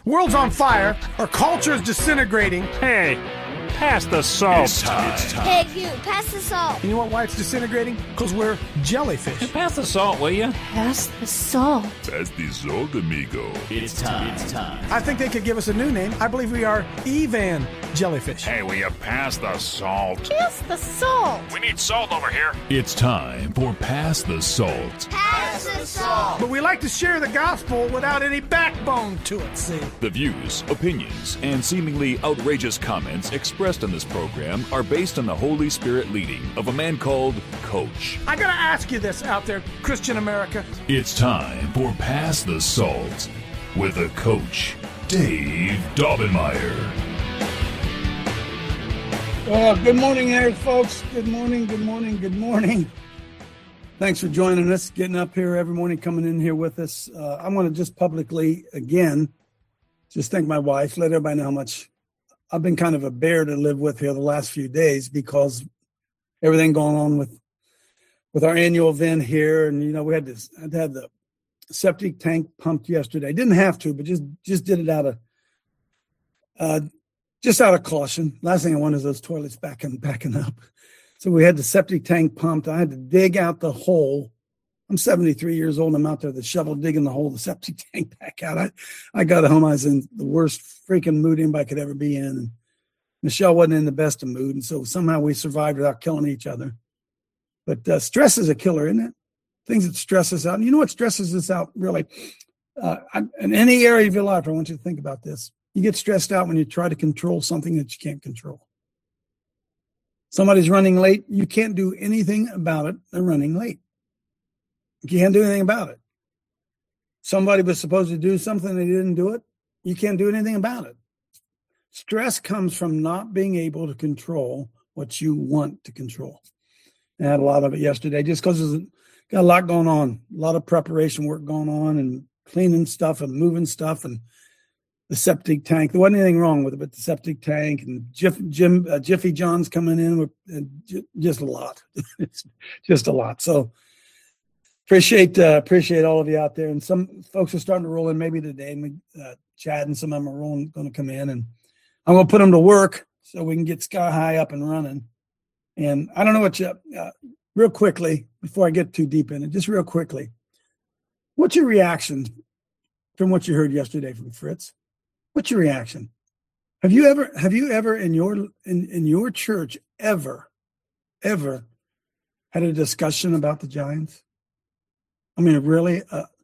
World's on fire. Our culture is disintegrating. Hey, pass the salt. It's time. Hey, you, pass the salt. You know why it's disintegrating? Because we're jellyfish. Hey, pass the salt, will you? Pass the salt. Pass the salt, amigo. It's time. I think they could give us a new name. I believe we are Evan jellyfish. Hey, will you pass the salt? Pass the salt. We need salt over here. It's time for Pass the Salt. Pass the salt. But we like to share the gospel without any backbone to it, see? The views, opinions, and seemingly outrageous comments expressed in this program are based on the Holy Spirit leading of a man called Coach. I gotta ask you this out there, Christian America. It's time for Pass the Salt with the Coach, Dave Daubenmire. Well, good morning there, folks. Good morning. Thanks for joining us, getting up here every morning, coming in here with us. I want to just publicly, again, just thank my wife, let everybody know how much I've been kind of a bear to live with here the last few days because everything going on with our annual event here. And, you know, I'd had the septic tank pumped yesterday. Didn't have to, but just did it out of caution. Last thing I want is those toilets backing up. So we had the septic tank pumped. I had to dig out the hole. I'm 73 years old. I'm out there with the shovel digging the hole, the septic tank back out. I got home. I was in the worst freaking mood anybody could ever be in. And Michelle wasn't in the best of mood. And so somehow we survived without killing each other. But stress is a killer, isn't it? Things that stress us out. And you know what stresses us out, really? In any area of your life, I want you to think about this. You get stressed out when you try to control something that you can't control. Somebody's running late. You can't do anything about it. They're running late. You can't do anything about it. Somebody was supposed to do something, they didn't do it. You can't do anything about it. Stress comes from not being able to control what you want to control. I had a lot of it yesterday just because there's got a lot going on, a lot of preparation work going on and cleaning stuff and moving stuff and the septic tank. There wasn't anything wrong with it, but the septic tank and Jiffy John's coming in with just a lot. It's just a lot. So appreciate all of you out there. And some folks are starting to roll in maybe today. Chad and some of them are going to come in, and I'm going to put them to work so we can get Sky High up and running. And I don't know what real quickly, before I get too deep in it, just real quickly, what's your reaction from what you heard yesterday from Fritz? What's your reaction? Have you ever in your church ever had a discussion about the Giants? I mean, really,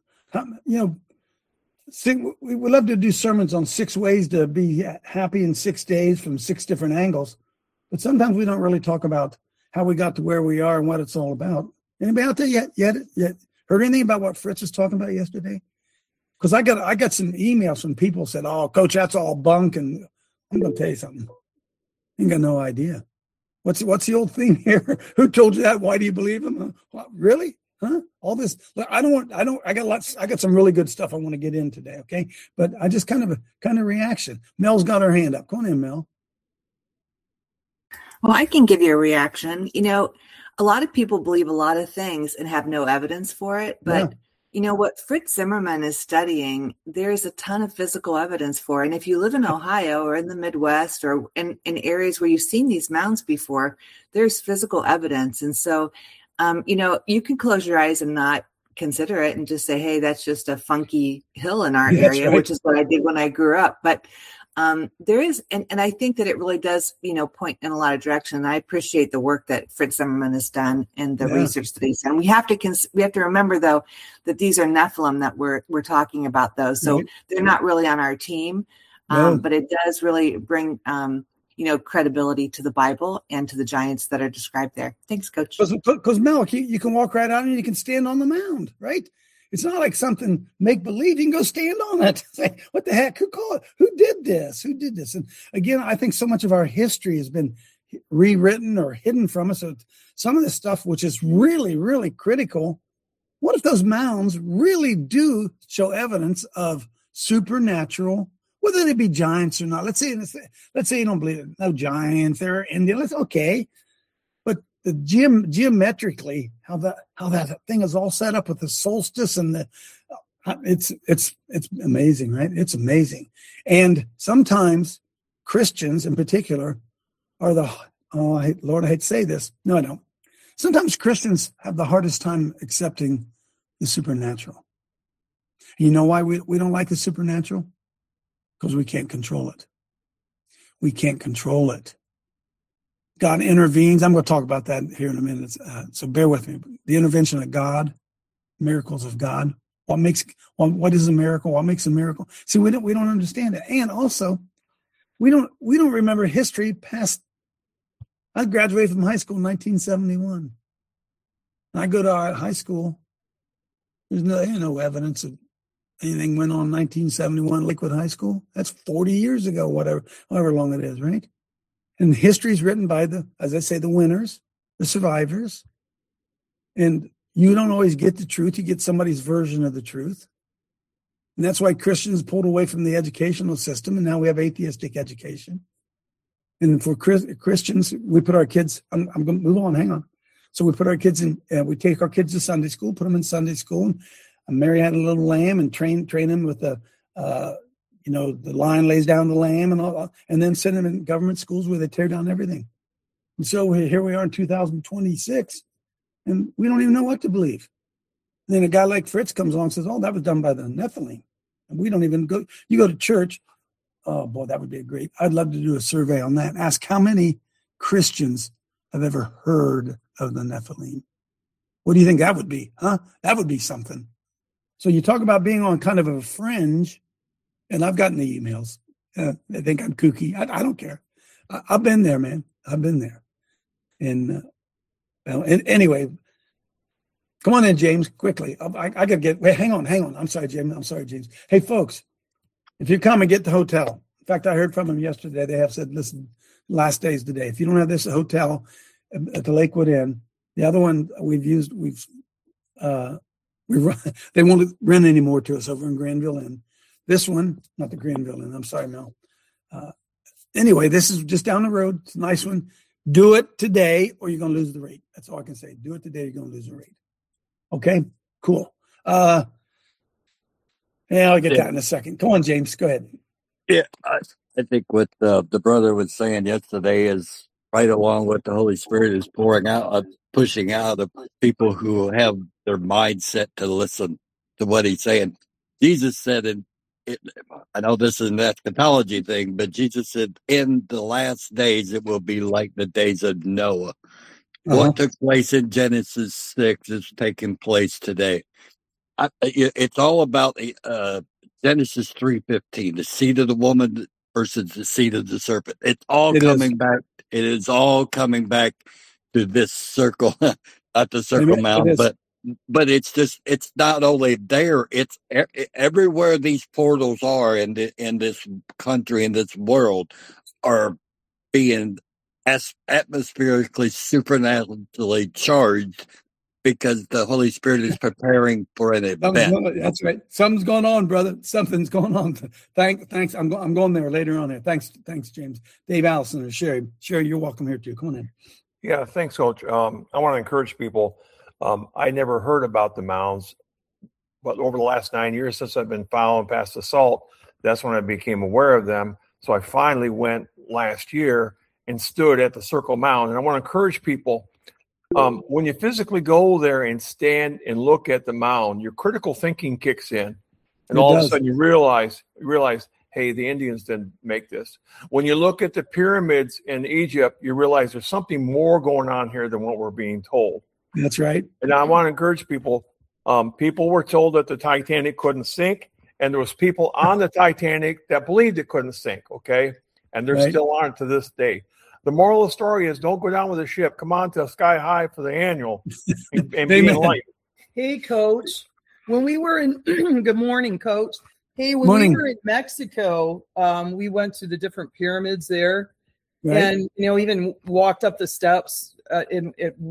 we would love to do sermons on 6 ways to be happy in 6 days from 6 different angles, but sometimes we don't really talk about how we got to where we are and what it's all about. Anybody out there yet heard anything about what Fritz was talking about yesterday? Because I got some emails from people said, "Oh, Coach, that's all bunk." And I'm going to tell you something. You ain't got no idea. What's the old thing here? Who told you that? Why do you believe him? What, really? Huh? All this? I got some really good stuff I want to get in today. Okay, but I just kind of reaction. Mel's got her hand up. Go on in, Mel. Well, I can give you a reaction. You know, a lot of people believe a lot of things and have no evidence for it, but. Yeah. You know, what Fritz Zimmerman is studying, there's a ton of physical evidence for. And if you live in Ohio or in the Midwest or in areas where you've seen these mounds before, there's physical evidence. And so, you can close your eyes and not consider it and just say, hey, that's just a funky hill in our area, right. Which is what I did when I grew up. But there is, and I think that it really does, point in a lot of direction. And I appreciate the work that Fritz Zimmerman has done and the research that he's done. We have to remember though that these are Nephilim that we're talking about, though. So they're not really on our team, but it does really bring credibility to the Bible and to the giants that are described there. Thanks, Coach. Because Mel, you can walk right out and you can stand on the mound, right? It's not like something make-believe. You can go stand on it. Say, what the heck? Who did this? And again, I think so much of our history has been rewritten or hidden from us. So some of this stuff, which is really, really critical, what if those mounds really do show evidence of supernatural, whether they be giants or not? Let's say you don't believe it. No giants, they're Indian. Okay. But the geometrically, how that thing is all set up with the solstice and It's amazing, right? It's amazing. And sometimes Christians in particular are Lord, I hate to say this. No, I don't. Sometimes Christians have the hardest time accepting the supernatural. You know why we don't like the supernatural? Because we can't control it. We can't control it. God intervenes. I'm going to talk about that here in a minute. So bear with me. The intervention of God, miracles of God. What is a miracle? What makes a miracle? See, we don't understand it. And also, we don't remember history past. I graduated from high school in 1971. I go to our high school. There's no evidence of anything went on in 1971 Lakewood High School. That's 40 years ago, however long it is, right? And history is written by the winners, the survivors. And you don't always get the truth. You get somebody's version of the truth. And that's why Christians pulled away from the educational system, and now we have atheistic education. And for Christians, we put our kids, I'm going to move on, hang on. So we put our kids in, we take our kids to Sunday school, put them in Sunday school. And Mary had a little lamb and train them with the lion lays down the lamb and all, and then send them in government schools where they tear down everything. And so here we are in 2026, and we don't even know what to believe. And then a guy like Fritz comes along and says, oh, that was done by the Nephilim. And we don't even go, you go to church. Oh, boy, that would be I'd love to do a survey on that. Ask how many Christians have ever heard of the Nephilim. What do you think that would be? Huh? That would be something. So you talk about being on kind of a fringe, and I've gotten the emails. They think I'm kooky. I don't care. I've been there, man. I've been there. And anyway, come on in, James, quickly. I got to wait, hang on. I'm sorry, James. Hey, folks. If you come and get the hotel, in fact, I heard from them yesterday. They have said, listen, last day's the day. If you don't have this hotel at the Lakewood Inn, the other one they won't rent anymore to us over in Granville Inn. This one, not the Granville Inn. I'm sorry, Mel. Anyway, this is just down the road. It's a nice one. Do it today or you're going to lose the rate. That's all I can say. Do it today, you're going to lose the rate. Okay, cool. Yeah, I'll get that in a second. Come on, James. Go ahead. Yeah, I think what the brother was saying yesterday is right along what the Holy Spirit is pushing out of people who have their mindset to listen to what he's saying. Jesus said, I know this is an eschatology thing, but Jesus said, in the last days, it will be like the days of Noah. What took place in Genesis 6 is taking place today. It's all about Genesis 3:15, the seed of the woman versus the seed of the serpent. It's all coming back. It is all coming back to this circle, not the circle mound, but it's not only there. It's everywhere these portals are in this country, in this world, are being atmospherically, supernaturally charged. Because the Holy Spirit is preparing for an event. That's right. Something's going on, brother. Something's going on. Thanks. I'm going there later on there. Thanks, James. Dave Allison or Sherry. Sherry, you're welcome here too. Come on in. Yeah, thanks, Coach. I want to encourage people. I never heard about the mounds, but over the last 9 years since I've been following Pastor Salt, that's when I became aware of them. So I finally went last year and stood at the Circle Mound. And I want to encourage people. When you physically go there and stand and look at the mound, your critical thinking kicks in, and all of a sudden you realize, hey, the Indians didn't make this. When you look at the pyramids in Egypt, you realize there's something more going on here than what we're being told. That's right. And I want to encourage people. People were told that the Titanic couldn't sink, and there was people on the Titanic that believed it couldn't sink. Okay, and there still aren't to this day. The moral of the story is don't go down with the ship. Come on to Sky High for the annual and be in light. Hey, Coach. When we were in good morning, Coach. Hey, when we were in Mexico, we went to the different pyramids there. Right. And, even walked up the steps in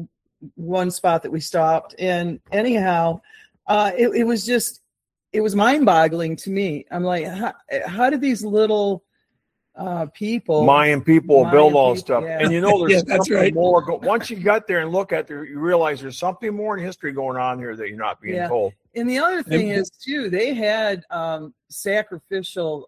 one spot that we stopped. And anyhow, it was mind-boggling to me. I'm like, how did these little Mayan people build all this stuff. Yeah. And there's something more. Once you got there and look at it, you realize there's something more in history going on here that you're not being told. And the other thing is too, they had sacrificial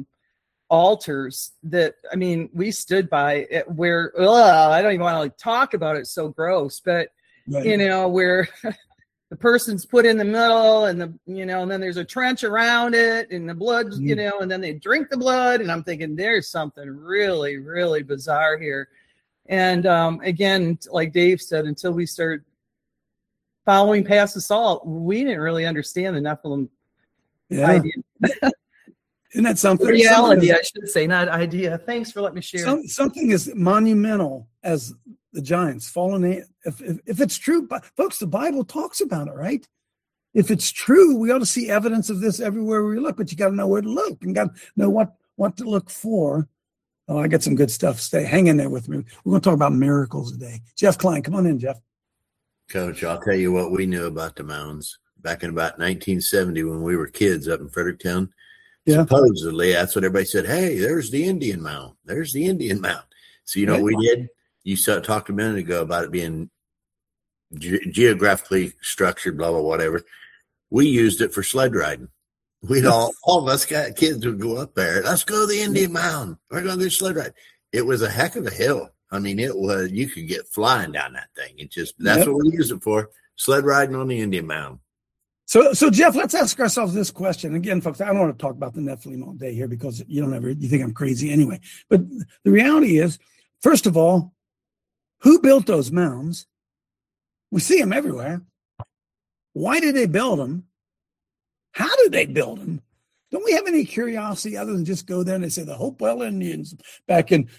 altars that, I mean, we stood by it where I don't even want to like talk about it. It's so gross, but you know, where the person's put in the middle and and then there's a trench around it and the blood, and then they drink the blood. And I'm thinking there's something really, really bizarre here. And again, like Dave said, until we started following Pass the Salt, we didn't really understand the Nephilim idea. Isn't that something? Reality, I should say, not idea. Thanks for letting me share. Something as monumental as the giants fallen. If it's true, but folks, the Bible talks about it, right? If it's true, we ought to see evidence of this everywhere we look. But you got to know where to look and got to know what to look for. Oh, I got some good stuff. Hang in there with me. We're going to talk about miracles today. Jeff Klein, come on in, Jeff. Coach, I'll tell you what we knew about the mounds back in about 1970 when we were kids up in Fredericktown. Yeah. Supposedly, that's what everybody said. Hey, there's the Indian mound. There's the Indian mound. So you know what we did? You talked a minute ago about it being geographically structured, blah, blah, whatever. We used it for sled riding. We'd all of us got kids would go up there. Let's go to the Indian mound. We're going to do sled ride. It was a heck of a hill. I mean, you could get flying down that thing. That's what we use it for. Sled riding on the Indian mound. So Jeff, let's ask ourselves this question. Again, folks, I don't want to talk about the Nephilim all day here because you think I'm crazy anyway. But the reality is, first of all, who built those mounds? We see them everywhere. Why did they build them? How did they build them? Don't we have any curiosity other than just go there and they say the Hopewell Indians back in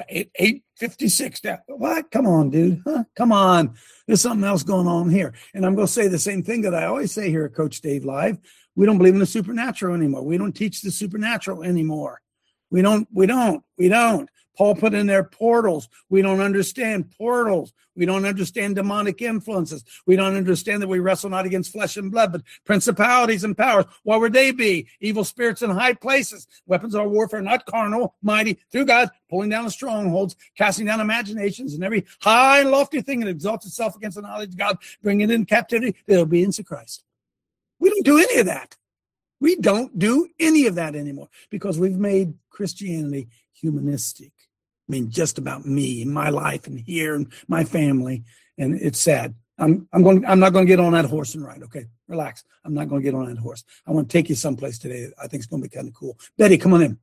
856? What? Come on, dude. Huh? Come on. There's something else going on here. And I'm going to say the same thing that I always say here at Coach Dave Live. We don't believe in the supernatural anymore. We don't teach the supernatural anymore. We don't. Paul put in there portals. We don't understand portals. We don't understand demonic influences. We don't understand that we wrestle not against flesh and blood, but principalities and powers. What would they be? Evil spirits in high places. Weapons of our warfare, not carnal, mighty, through God, pulling down the strongholds, casting down imaginations, and every high and lofty thing that exalts itself against the knowledge of God, bringing it in captivity to the obedience of Christ. We don't do any of that. We don't do any of that anymore because we've made Christianity humanistic. I mean, just about me and my life and here and my family. And it's sad. I'm not going to get on that horse and ride. Okay, relax. I'm not going to get on that horse. I want to take you someplace today. I think it's going to be kind of cool. Betty, come on in.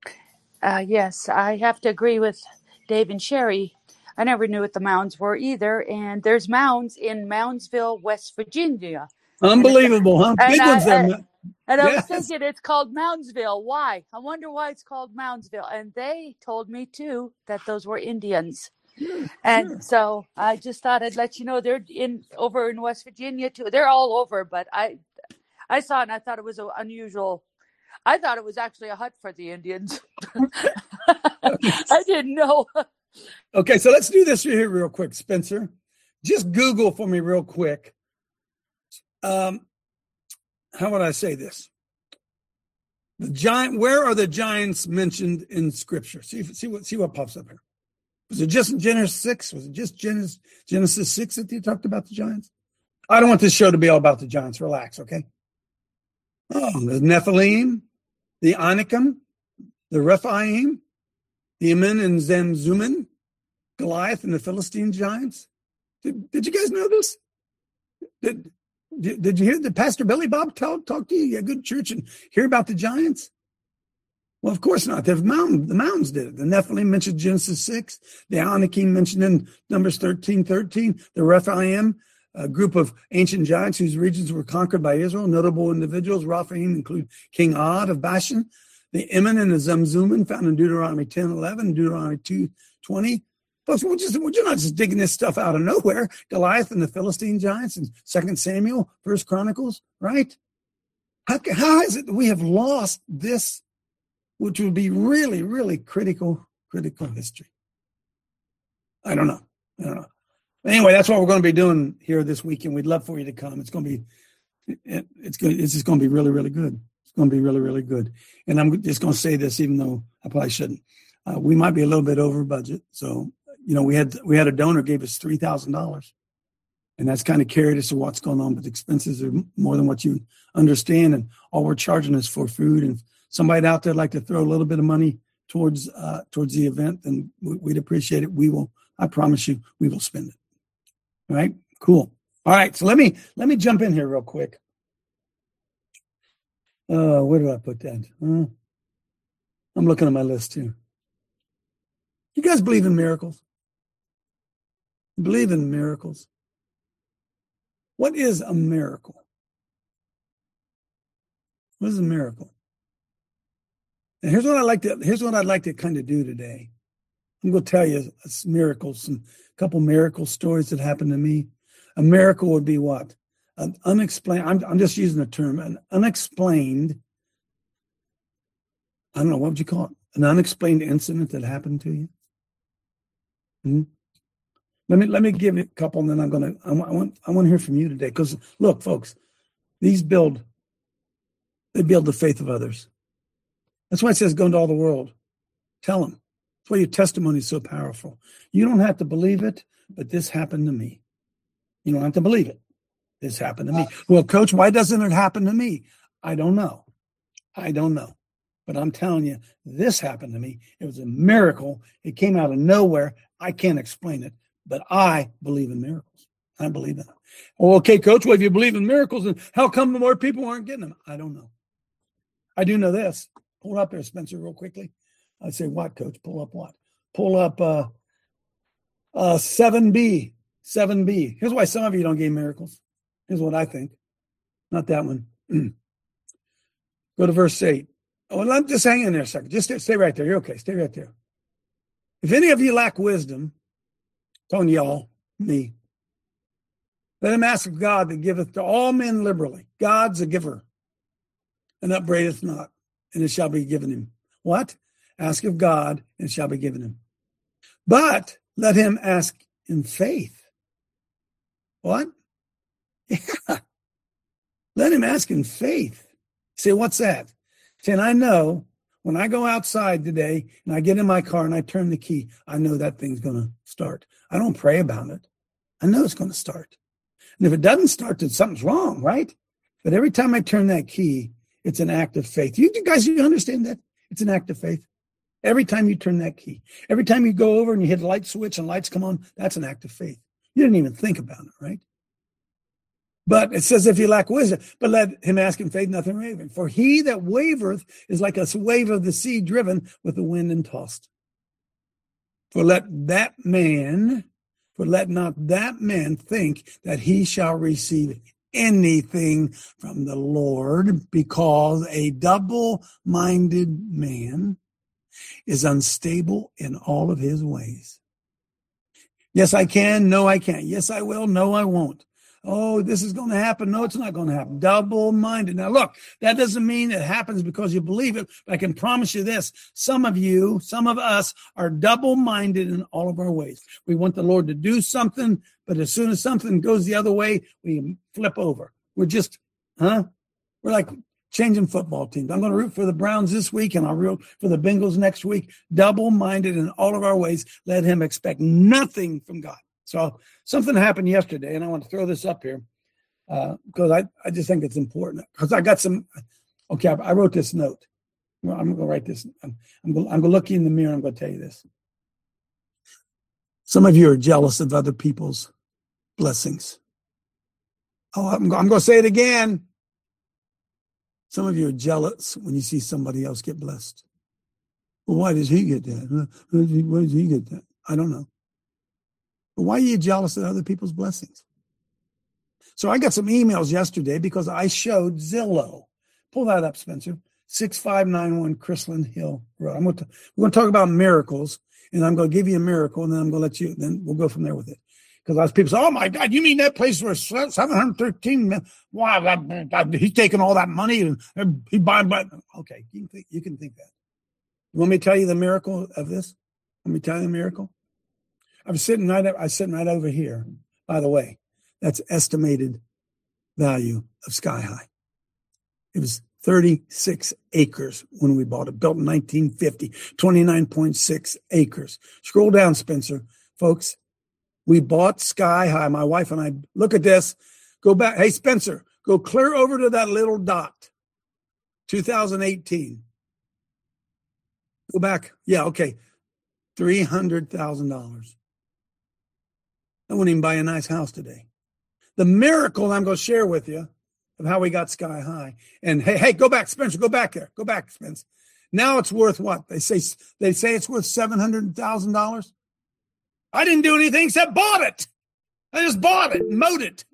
Yes, I have to agree with Dave and Sherry. I never knew what the mounds were either. And there's mounds in Moundsville, West Virginia. Unbelievable, huh? Big ones there. And I was thinking it's called Moundsville. Why? I wonder why it's called Moundsville. And they told me, too, that those were Indians. And so I just thought I'd let you know they're over in West Virginia, too. They're all over, but I saw it and I thought it was unusual. I thought it was actually a hut for the Indians. I didn't know. Okay, so let's do this here real quick, Spencer. Just Google for me real quick. How would I say this? Where are the giants mentioned in Scripture? See what pops up here. Was it just in Genesis 6? Was it just Genesis 6 that you talked about the giants? I don't want this show to be all about the giants. Relax, okay? Oh, the Nephilim, the Anakim, the Rephaim, the Emin and Zamzummim, Goliath and the Philistine giants. Did you guys know this? Did you hear that Pastor Billy Bob talk to you? You had good church and hear about the giants? Well, of course not. The mountains did it. The Nephilim mentioned Genesis 6. The Anakim mentioned in Numbers 13:13. The Rephaim, a group of ancient giants whose regions were conquered by Israel. Notable individuals, Rephaim, include King Og of Bashan. The Emin and the Zamzummim found in Deuteronomy 10:11, Deuteronomy 2:20. Folks, we're not just digging this stuff out of nowhere. Goliath and the Philistine giants in 2 Samuel, 1 Chronicles, right? How is it that we have lost this, which would be really, really critical history? I don't know. Anyway, that's what we're going to be doing here this weekend. We'd love for you to come. It's just going to be really, really good. It's going to be really, really good. And I'm just going to say this, even though I probably shouldn't. We might be a little bit over budget, so. We had a donor gave us $3,000, And that's kind of carried us to what's going on. But the expenses are more than what you understand. And all we're charging is for food. And somebody out there like to throw a little bit of money towards the event, then we'd appreciate it. We will. I promise you, we will spend it. All right, cool. All right, so let me jump in here real quick. Where do I put that? I'm looking at my list here. You guys believe in miracles? Believe in miracles? What is a miracle? What is a miracle? And here's what I'd like to kind of do today. I'm going to tell you a couple miracle stories that happened to me. A miracle would be what? An unexplained, I'm just using the term, an unexplained, I don't know, what would you call it? An unexplained incident that happened to you? Let me give you a couple, and then I want to hear from you today. Because look, folks, they build the faith of others. That's why it says go into all the world. Tell them. That's why your testimony is so powerful. You don't have to believe it, but this happened to me. You don't have to believe it. This happened to me. Well, Coach, why doesn't it happen to me? I don't know. But I'm telling you, this happened to me. It was a miracle. It came out of nowhere. I can't explain it, but I believe in miracles. I believe in them. Well, okay, Coach, well, if you believe in miracles, then how come more people aren't getting them? I don't know. I do know this. Pull up there, Spencer, real quickly. I say, what, Coach? Pull up what? Pull up 7B. 7B. Here's why some of you don't get miracles. Here's what I think. Not that one. Go to verse 8. Oh, well, just hang in there a second. Just stay right there. You're okay. Stay right there. If any of you lack wisdom, telling y'all, me, let him ask of God that giveth to all men liberally. God's a giver, and upbraideth not, and it shall be given him. What? Ask of God, and it shall be given him. But let him ask in faith. What? Yeah. Let him ask in faith. Say, what's that? Saying, I know when I go outside today and I get in my car and I turn the key, I know that thing's going to start. I don't pray about it. I know it's going to start. And if it doesn't start, then something's wrong, right? But every time I turn that key, it's an act of faith. You guys, you understand that? It's an act of faith. Every time you turn that key, every time you go over and you hit a light switch and lights come on, that's an act of faith. You didn't even think about it, right? But it says, if you lack wisdom, but let him ask in faith, nothing wavering. For he that wavereth is like a wave of the sea driven with the wind and tossed. For let not that man think that he shall receive anything from the Lord, because a double-minded man is unstable in all of his ways. Yes, I can. No, I can't. Yes, I will. No, I won't. Oh, this is going to happen. No, it's not going to happen. Double-minded. Now, look, that doesn't mean it happens because you believe it, but I can promise you this. Some of us are double-minded in all of our ways. We want the Lord to do something, but as soon as something goes the other way, we flip over. We're just, we're like changing football teams. I'm going to root for the Browns this week, and I'll root for the Bengals next week. Double-minded in all of our ways. Let him expect nothing from God. So something happened yesterday, and I want to throw this up here because I just think it's important. Because I got some, okay, I wrote this note. I'm going to write this. I'm going to look you in the mirror, and I'm going to tell you this. Some of you are jealous of other people's blessings. Oh, I'm going to say it again. Some of you are jealous when you see somebody else get blessed. Well, why does he get that? Why does he get that? I don't know. But why are you jealous of other people's blessings? So I got some emails yesterday because I showed Zillow. Pull that up, Spencer. 6591 Chrisland Hill Road. We're going to talk about miracles, and I'm going to give you a miracle, and then I'm going to let you, then we'll go from there with it. Because lots of people say, oh my God, you mean that place was 713 million? Wow, he's taking all that money and he buying, okay, you can think that. You want me to tell you the miracle of this? Let me tell you the miracle. I was sitting right over here. By the way, that's estimated value of Sky High. It was 36 acres when we bought it, built in 1950, 29.6 acres. Scroll down, Spencer. Folks, We bought Sky High. My wife and I, look at this. Go back. Hey, Spencer, go clear over to that little dot. 2018. Go back. Yeah, okay. $300,000. I wouldn't even buy a nice house today. The miracle I'm going to share with you of how we got Sky High. And hey, go back, Spencer. Go back there. Go back, Spence. Now it's worth what? They say it's worth $700,000. I didn't do anything except bought it. I just bought it and mowed it.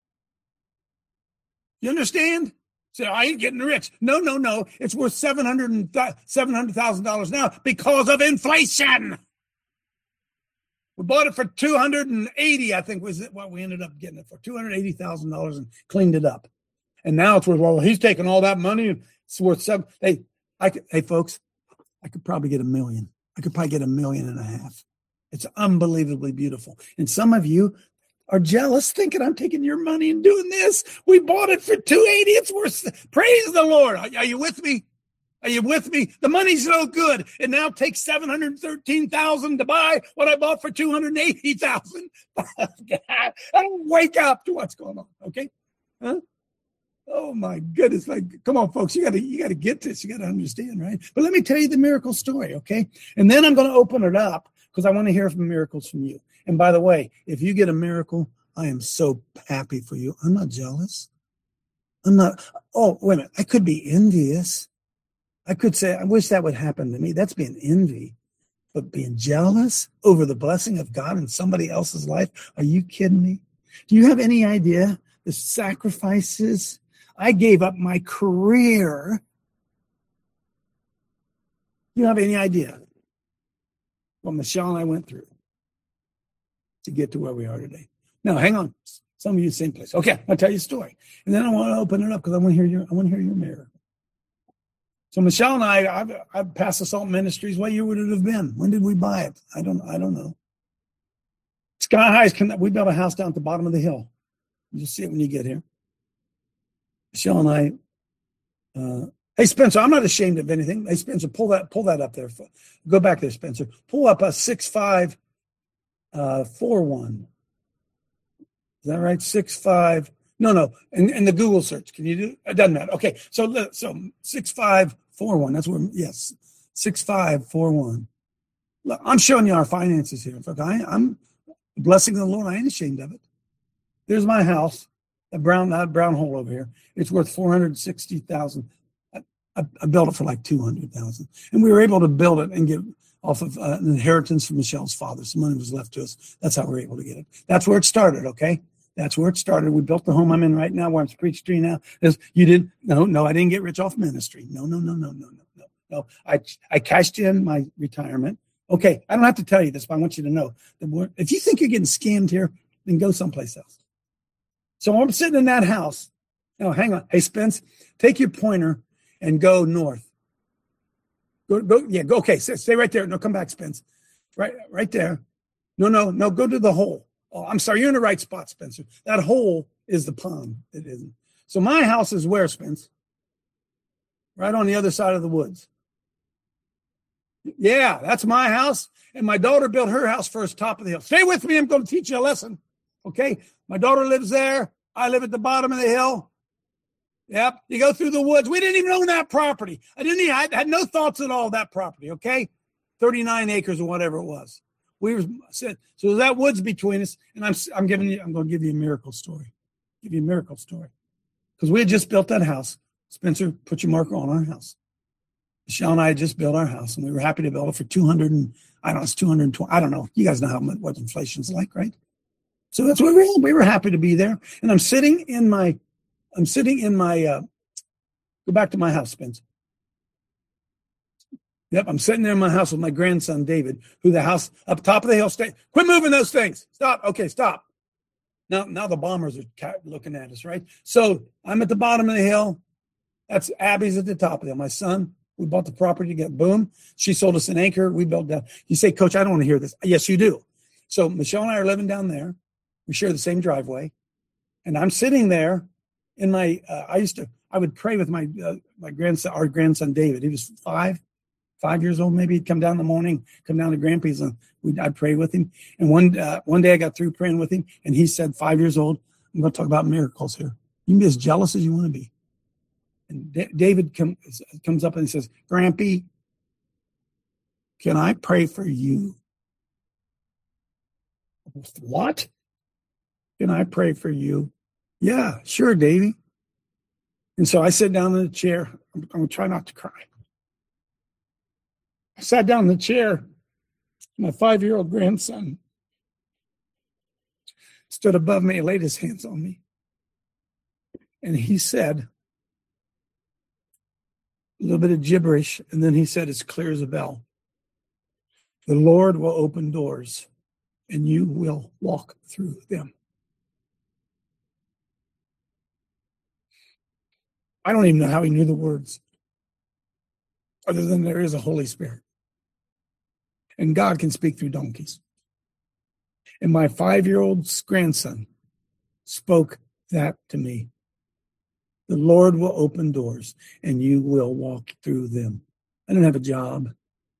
You understand? So I ain't getting rich. No. It's worth $700,000 now because of inflation. We bought it for $280,000, I think was what we ended up getting it for, $280,000 and cleaned it up. And now it's worth, well, he's taking all that money and it's worth hey, folks, I could probably get $1 million. I could probably get $1.5 million. It's unbelievably beautiful. And some of you are jealous, thinking I'm taking your money and doing this. We bought it for $280,000. It's worth. Praise the Lord. Are you with me? Are you with me? The money's no good. It now takes $713,000 to buy what I bought for $280,000. I don't wake up to what's going on. Okay? Huh? Oh my goodness! Come on, folks. You got to get this. You got to understand, right? But let me tell you the miracle story, okay? And then I'm going to open it up because I want to hear from miracles from you. And by the way, if you get a miracle, I am so happy for you. I'm not jealous. I'm not. Oh, wait a minute. I could be envious. I could say, I wish that would happen to me. That's being envy. But being jealous over the blessing of God in somebody else's life, are you kidding me? Do you have any idea the sacrifices? I gave up my career. You have any idea what Michelle and I went through to get to where we are today? Now, hang on. Some of you, same place. Okay, I'll tell you a story. And then I want to open it up because I want to hear your miracle. So Michelle and I passed the Salt Ministries. What year would it have been? When did we buy it? I don't know. Sky High, we built a house down at the bottom of the hill. You'll see it when you get here. Michelle and I, hey, Spencer, I'm not ashamed of anything. Hey, Spencer, pull that up there. Go back there, Spencer. Pull up a 6541. Is that right? 65. No. In the Google search, can you do it? It doesn't matter. Okay, so 6541. That's where, yes, 6541. Look, I'm showing you our finances here. Look, I'm blessing the Lord. I ain't ashamed of it. There's my house, that brown hole over here. It's worth $460,000. I built it for like $200,000, and we were able to build it and get off of an inheritance from Michelle's father. Some money was left to us. That's how we were able to get it. That's where it started. Okay. That's where it started. We built the home I'm in right now, where I'm preaching to you now. You didn't? No, I didn't get rich off ministry. No. I cashed in my retirement. Okay, I don't have to tell you this, but I want you to know that if you think you're getting scammed here, then go someplace else. So I'm sitting in that house. No, hang on. Hey, Spence, take your pointer and go north. Go. Yeah, go. Okay, stay right there. No, come back, Spence. Right there. No. Go to the hole. Oh, I'm sorry. You're in the right spot, Spencer. That hole is the pond. It isn't. So my house is where, Spence? Right on the other side of the woods. Yeah, that's my house. And my daughter built her house first, top of the hill. Stay with me. I'm going to teach you a lesson. Okay? My daughter lives there. I live at the bottom of the hill. Yep. You go through the woods. We didn't even own that property. I had no thoughts at all of that property. Okay? 39 acres or whatever it was. So that woods between us, and I'm going to give you a miracle story. Because we had just built that house. Spencer, put your marker on our house. Michelle and I had just built our house, and we were happy to build it for 200 and it's 220. I don't know. You guys know what inflation's like, right? So that's what we were happy to be there. And I'm sitting in my go back to my house, Spencer. Yep, I'm sitting there in my house with my grandson, David, who the house up top of the hill. Quit moving those things. Stop. Okay, stop. Now the bombers are looking at us, right? So I'm at the bottom of the hill. That's Abby's at the top of the hill. My son, we bought the property together. Boom. She sold us an acre. We built down. You say, Coach, I don't want to hear this. Yes, you do. So Michelle and I are living down there. We share the same driveway. And I'm sitting there in my, I would pray with my grandson, our grandson, David. He was 5. 5 years old, maybe. He'd come down in the morning, come down to Grandpa's, and I'd pray with him. And one day I got through praying with him, and he said, 5 years old, I'm going to talk about miracles here. You can be as jealous as you want to be. And David comes up and he says, Grampy, can I pray for you? What? Can I pray for you? Yeah, sure, Davy. And so I sat down in the chair. I'm going to try not to cry. I sat down in the chair. My 5-year-old grandson stood above me and laid his hands on me. And he said a little bit of gibberish, and then he said, as clear as a bell, the Lord will open doors, and you will walk through them. I don't even know how he knew the words, other than there is a Holy Spirit. And God can speak through donkeys. And my 5-year-old grandson spoke that to me. The Lord will open doors, and you will walk through them. I didn't have a job.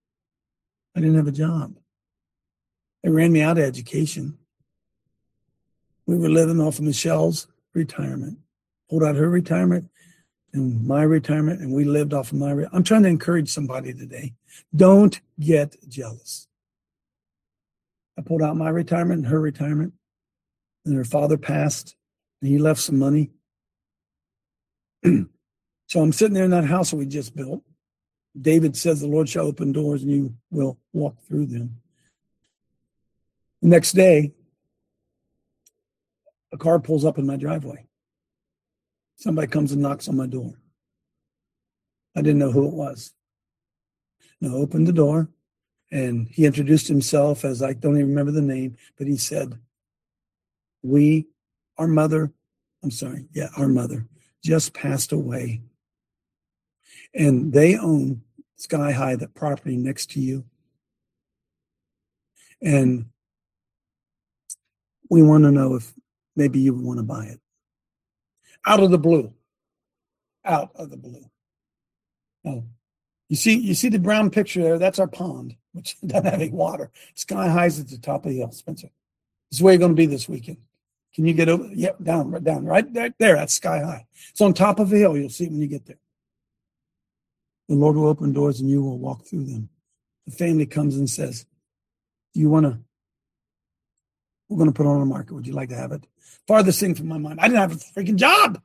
They ran me out of education. We were living off of Michelle's retirement. Pulled out her retirement and my retirement, and we lived off of I'm trying to encourage somebody today. Don't get jealous. I pulled out my retirement and her retirement, and her father passed, and he left some money. So I'm sitting there in that house that we just built. David says, the Lord shall open doors, and you will walk through them. The next day, a car pulls up in my driveway. Somebody comes and knocks on my door. I didn't know who it was. And I opened the door, and he introduced himself as, I don't even remember the name, but he said, our mother just passed away. And they own Sky High, that property next to you. And we want to know if maybe you want to buy it. Out of the blue. Now, you see the brown picture there? That's our pond, which doesn't have any water. Sky High's at the top of the hill, Spencer. This is where you're going to be this weekend. Can you get over? Yep, down, right there. That's Sky High. It's on top of a hill. You'll see it when you get there. The Lord will open doors, and you will walk through them. The family comes and says, we're going to put it on the market. Would you like to have it? Farthest thing from my mind. I didn't have a freaking job.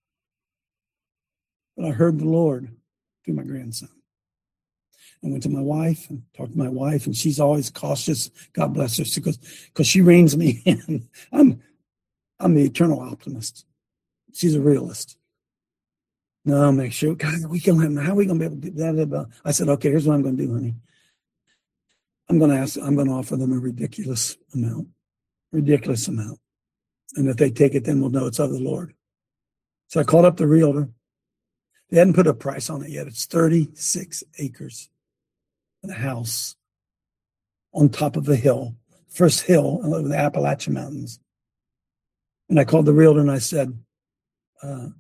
But I heard the Lord through my grandson. I went to my wife and talked to my wife, and she's always cautious. God bless her. Because she reins me in. I'm the eternal optimist. She's a realist. No, make sure. God, how are we going to be able to do that? I said, okay, here's what I'm going to do, honey. I'm going to offer them a ridiculous amount. And if they take it, then we'll know it's of the Lord. So I called up the realtor. They hadn't put a price on it yet. It's 36 acres and a house on top of a hill, first hill in the Appalachian Mountains. And I called the realtor and I said, tell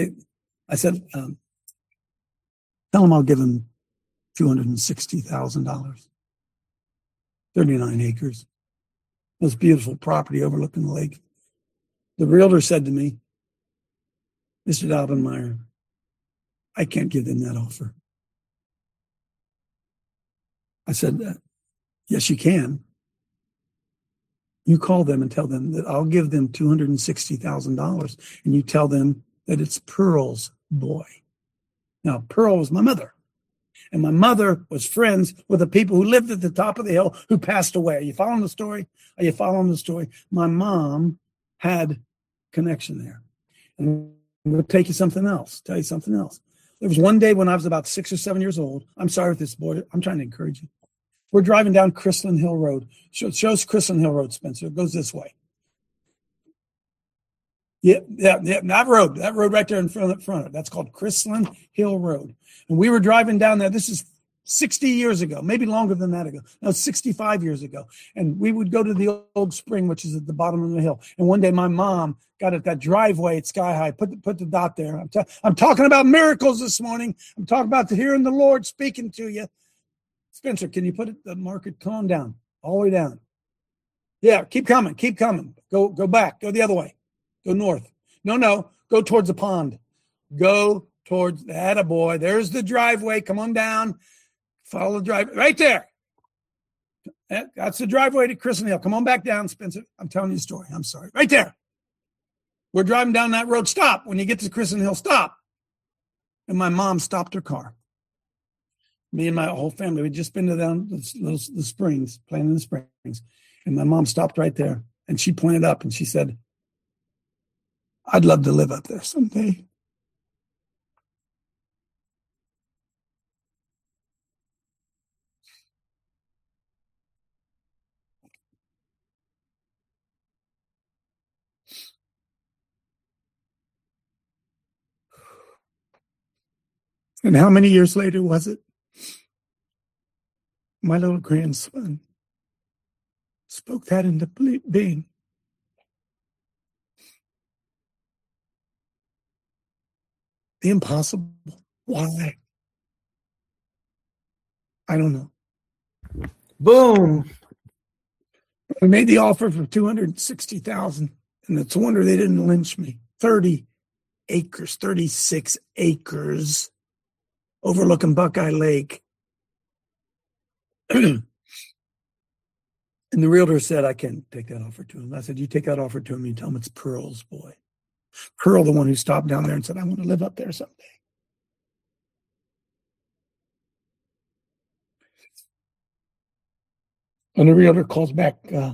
them I'll give them $260,000. 39 acres. Most beautiful property overlooking the lake. The realtor said to me, Mr. Daubenmeier, I can't give them that offer. I said, yes, you can. You call them and tell them that I'll give them $260,000, and you tell them that it's Pearl's boy. Now, Pearl was my mother, and my mother was friends with the people who lived at the top of the hill who passed away. Are you following the story? My mom had connection there. And I'm going to tell you something else. There was one day when I was about 6 or 7 years old. I'm sorry with this boy. I'm trying to encourage you. We're driving down Chrisland Hill Road. Shows Chrisland Hill Road, Spencer. It goes this way. Yeah. That road right there in front of it. That's called Chrisland Hill Road. And we were driving down there. This is 60 years ago, maybe longer than that ago. No, 65 years ago. And we would go to the old spring, which is at the bottom of the hill. And one day my mom got at that driveway at Sky High, put the dot there. I'm talking about miracles this morning. I'm talking about hearing the Lord speaking to you. Spencer, can you put the marker tone down? All the way down. Yeah, keep coming. Go back. Go the other way. Go north. No. Go towards the pond. Go towards the attaboy. There's the driveway. Come on down. Follow the driveway. Right there. That's the driveway to Kristen Hill. Come on back down, Spencer. I'm telling you a story. I'm sorry. Right there. We're driving down that road. Stop. When you get to Kristen Hill, stop. And my mom stopped her car. Me and my whole family, we'd just been to the springs, playing in the springs. And my mom stopped right there. And she pointed up and she said, I'd love to live up there someday. And how many years later was it? My little grandson spoke that into being. The impossible. Why? I don't know. Boom. We made the offer for $260,000, and it's a wonder they didn't lynch me. 30 acres, 36 acres, overlooking Buckeye Lake. And the realtor said, I can't take that offer to him. I said, you take that offer to him, you tell him it's Pearl's boy. Pearl, the one who stopped down there and said, I want to live up there someday. And the realtor calls back the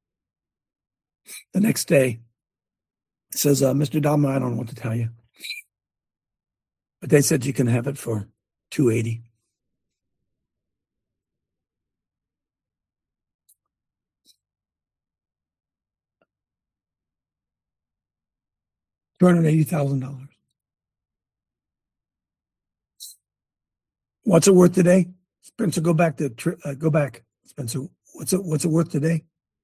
next day, says, Mr. Dahmer, I don't know what to tell you. But they said you can have it for $280,000. $280,000. What's it worth today? Spencer, go back. Spencer, what's it worth today?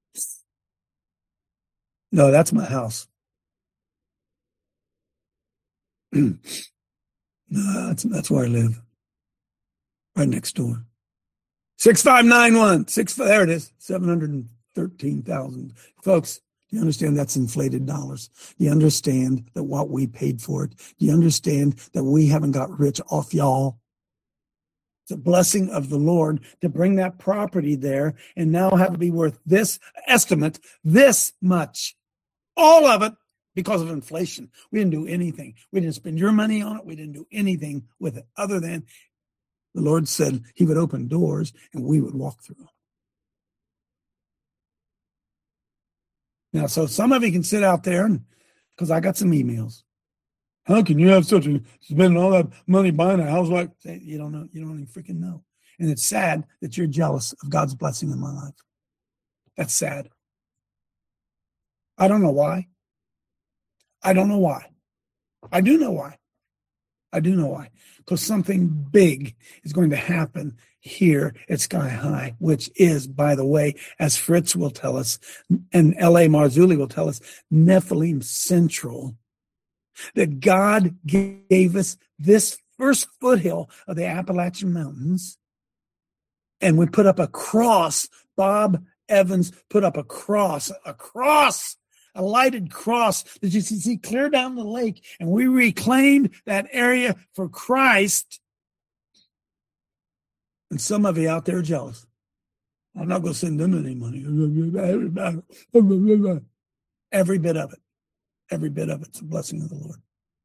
No, that's my house. No, that's where I live. Right next door. 6591. There it is. 713,000. Folks, do you understand that's inflated dollars? Do you understand that what we paid for it? Do you understand that we haven't got rich off y'all? It's a blessing of the Lord to bring that property there and now have it be worth this estimate, this much. All of it because of inflation. We didn't do anything. We didn't spend your money on it. We didn't do anything with it other than the Lord said he would open doors and we would walk through them. Now, so some of you can sit out there because I got some emails. How can you have spending all that money buying a house like you don't know, you don't even freaking know. And it's sad that you're jealous of God's blessing in my life. That's sad. I don't know why. I don't know why. I do know why. Because something big is going to happen here at Sky High, which is, by the way, as Fritz will tell us, and L.A. Marzulli will tell us, Nephilim Central, that God gave us this first foothill of the Appalachian Mountains, and we put up a cross. Bob Evans put up a cross, a lighted cross that you can see clear down the lake, and we reclaimed that area for Christ. And some of you out there are jealous. I'm not going to send them any money. Every bit of it. Every bit of it's a blessing of the Lord.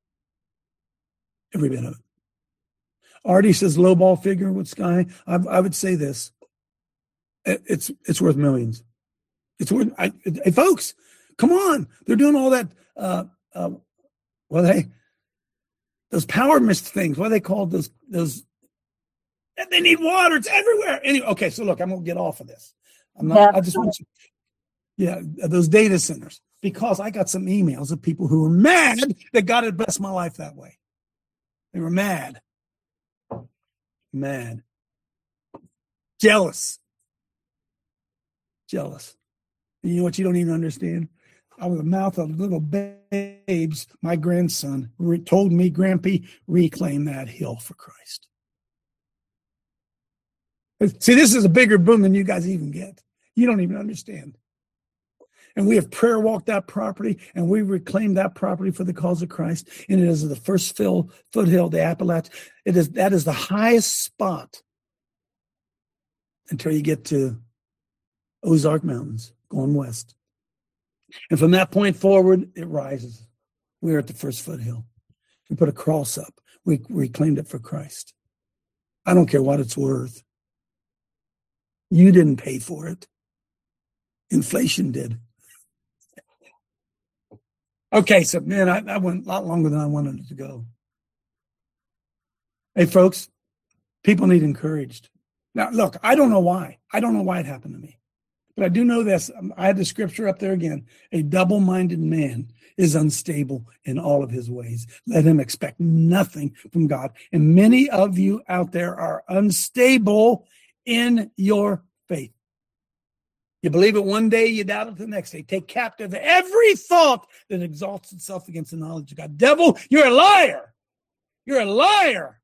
Every bit of it. Artie says lowball figure with Sky. I would say this. It's worth millions. It's worth. Hey, folks, come on. They're doing all that. Those power mist things. What are they called? Those. They need water. It's everywhere. Anyway, okay. So look, I'm gonna get off of this. I just want you. Yeah, those data centers. Because I got some emails of people who were mad that God had blessed my life that way. They were mad. Jealous. And you know what you don't even understand? Out of the mouth of little babes, my grandson told me, Grampy, reclaim that hill for Christ. See, this is a bigger boom than you guys even get. You don't even understand. And we have prayer walked that property, and we reclaimed that property for the cause of Christ. And it is the first foothill, the Appalachian. That is the highest spot until you get to Ozark Mountains, going west. And from that point forward, it rises. We are at the first foothill. We put a cross up. We reclaimed it for Christ. I don't care what it's worth. You didn't pay for it. Inflation did. Okay, so man, I went a lot longer than I wanted it to go. Hey, folks, people need encouraged. Now, look, I don't know why. I don't know why it happened to me. But I do know this. I had the scripture up there again. A double-minded man is unstable in all of his ways. Let him expect nothing from God. And many of you out there are unstable in your faith. You believe it one day, you doubt it the next day. Take captive every thought that exalts itself against the knowledge of God. Devil, you're a liar. You're a liar.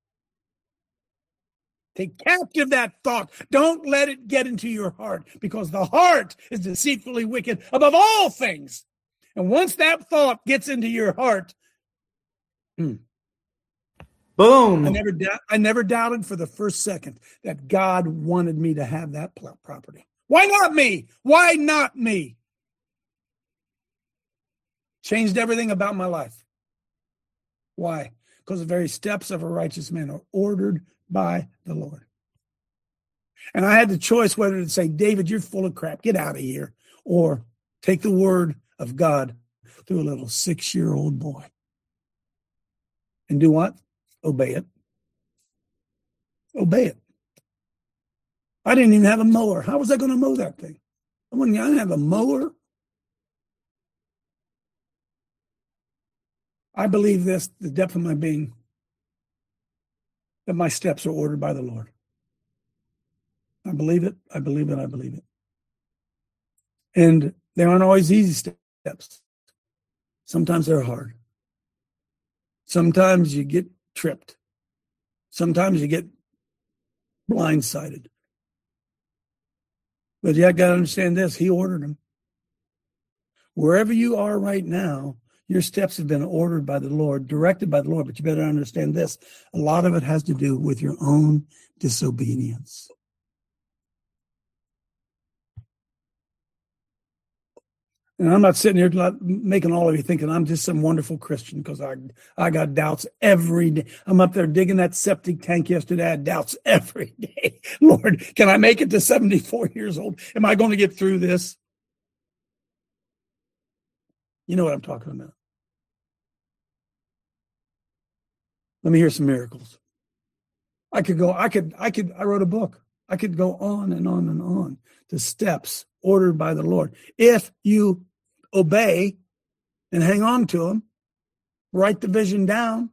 Take captive that thought. Don't let it get into your heart, because the heart is deceitfully wicked above all things. And once that thought gets into your heart, boom. I never doubted for the first second that God wanted me to have that property. Why not me? Why not me? Changed everything about my life. Why? Because the very steps of a righteous man are ordered by the Lord. And I had the choice whether to say, David, you're full of crap, get out of here, or take the word of God through a little 6-year-old boy. And do what? Obey it. Obey it. I didn't even have a mower. How was I going to mow that thing? I didn't have a mower. I believe this, the depth of my being, that my steps are ordered by the Lord. I believe it. I believe it. I believe it. And they aren't always easy steps. Sometimes they're hard. Sometimes you get tripped. Sometimes you get blindsided. But you got to understand this. He ordered them. Wherever you are right now, your steps have been ordered by the Lord, directed by the Lord. But you better understand this. A lot of it has to do with your own disobedience. And I'm not sitting here making all of you thinking I'm just some wonderful Christian, because I got doubts every day. I'm up there digging that septic tank yesterday. I had doubts every day. Lord, can I make it to 74 years old? Am I going to get through this? You know what I'm talking about. Let me hear some miracles. I wrote a book. I could go on and on and on. The steps ordered by the Lord. If you obey and hang on to them, write the vision down.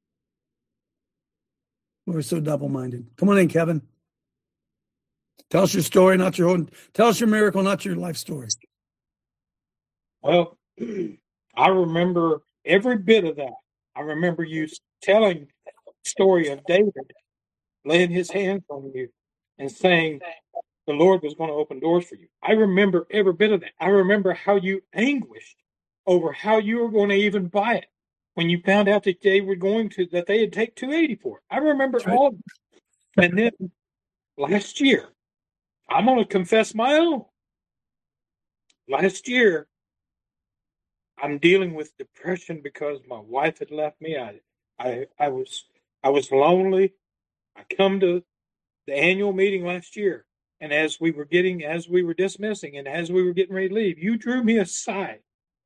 We're so double-minded. Come on in, Kevin. Tell us your story, not your own. Tell us your miracle, not your life story. Well, I remember every bit of that. I remember you telling the story of David laying his hands on you and saying the Lord was going to open doors for you. I remember every bit of that. I remember how you anguished over how you were going to even buy it when you found out that they had take $280 for it. I remember all of it. And then last year, I'm going to confess my own. Last year, I'm dealing with depression because my wife had left me. I was lonely. I come to the annual meeting last year, and as we were dismissing, and as we were getting ready to leave, you drew me aside,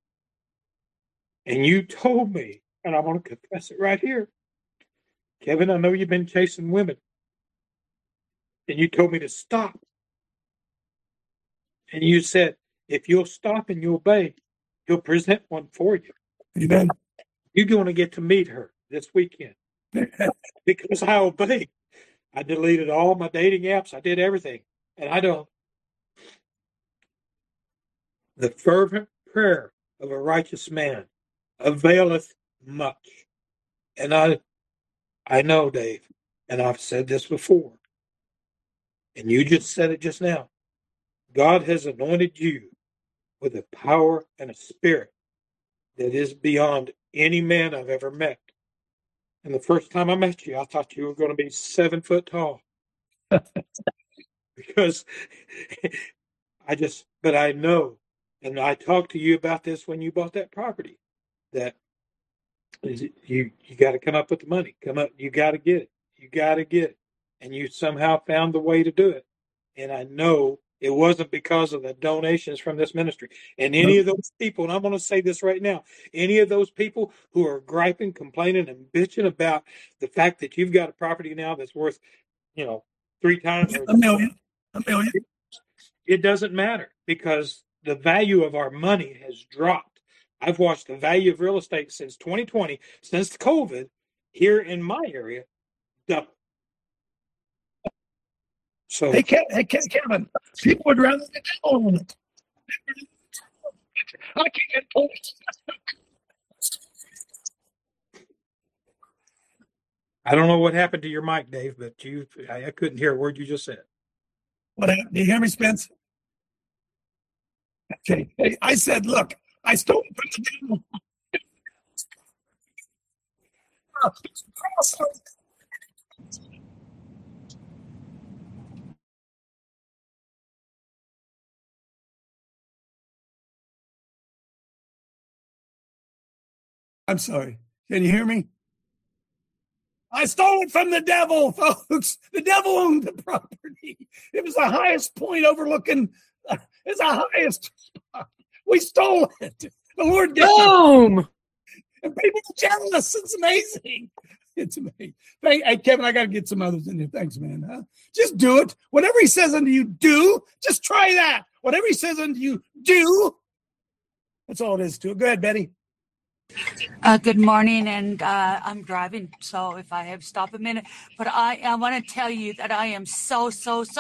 and you told me, and I want to confess it right here, Kevin, I know you've been chasing women, and you told me to stop, and you said, if you'll stop and you obey, he'll present one for you. Amen. You're going to get to meet her this weekend because I obeyed. I deleted all my dating apps. I did everything. And the fervent prayer of a righteous man availeth much. And I know, Dave, and I've said this before, And you just said it just now. God has anointed you with a power and a spirit that is beyond any man I've ever met. And the first time I met you, I thought you were going to be 7 foot tall. Because but I know, and I talked to you about this when you bought that property, that you got to come up with the money. You got to get it. You got to get it. And you somehow found the way to do it. And I know it wasn't because of the donations from this ministry. And any of those people, and I'm going to say this right now, any of those people who are griping, complaining, and bitching about the fact that you've got a property now that's worth, 3 times a million. It doesn't matter, because the value of our money has dropped. I've watched the value of real estate since 2020, since COVID, here in my area, double. So, hey, Kevin, people would rather own it. I can't hold it. I don't know what happened to your mic, Dave, but I couldn't hear a word you just said. What happened? Do you hear me, Spence? Okay. Hey, I said, look, I stole it from the devil. I'm sorry. Can you hear me? I stole it from the devil, folks. The devil owned the property. It was the highest point overlooking. It's the highest spot. We stole it. The Lord gave it. And people are jealous. It's amazing. It's amazing. Hey, Kevin, I got to get some others in here. Thanks, man. Huh? Just do it. Whatever he says unto you, do. Just try that. Whatever he says unto you, do. That's all it is to it. Go ahead, Betty. Good morning, and I'm driving, so if I have to stop a minute, but I want to tell you that I am so